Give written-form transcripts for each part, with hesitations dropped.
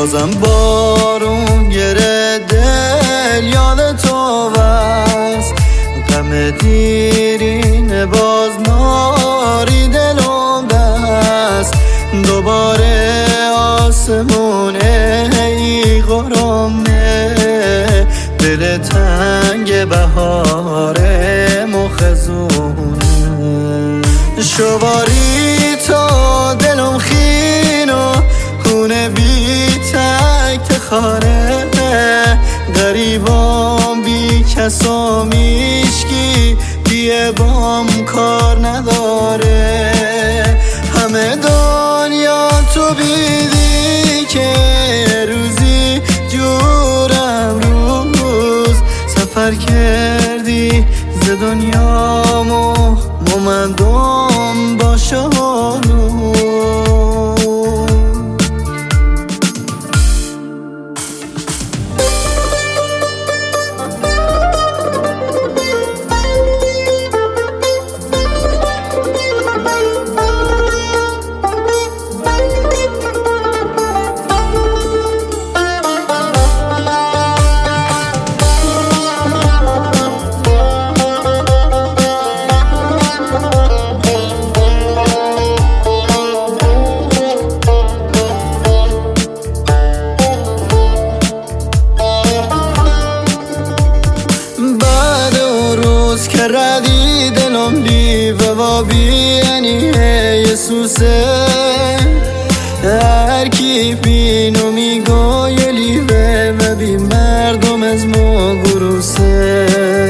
بازم بارون گره دل یاد تو بس، غم دیرین باز ناری دلم بس. دوباره آسمونه ای غرامه، دل تنگ بهاره مخزونه. شواری تا دلم خین و خونه بی تک تخاره، غریبام بی کس و میشکی بیه بام کار نداره. همه دنیا تو بیدی که روزی جورم روز سفر کردی ز دنیامو مومندم باشانو. که ردی دلم بیوه و بیانی یسوسه، هر کی بینو میگو یه لیوه و بی مردم از مو گروسه.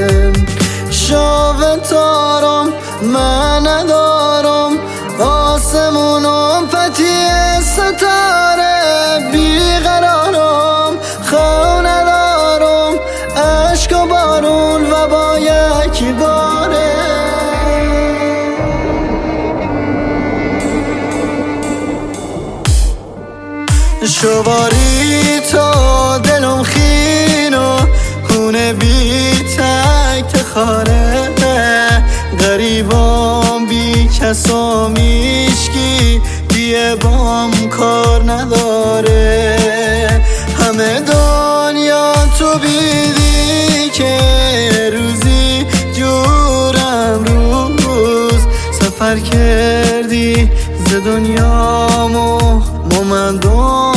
شاوه تارم من ندارم، آسمونم پتی ستاره، بیقرارم خواه ندارم، عشق و بارون و با یکی باره. شواری تا دلم خین و خونه بی تک تخاره، غریبام بی کس و میشکی بیه بام کار نداره. همه دنیا تو بیدی که روزی جورم روز سفر کردی ز دنیامو مومندم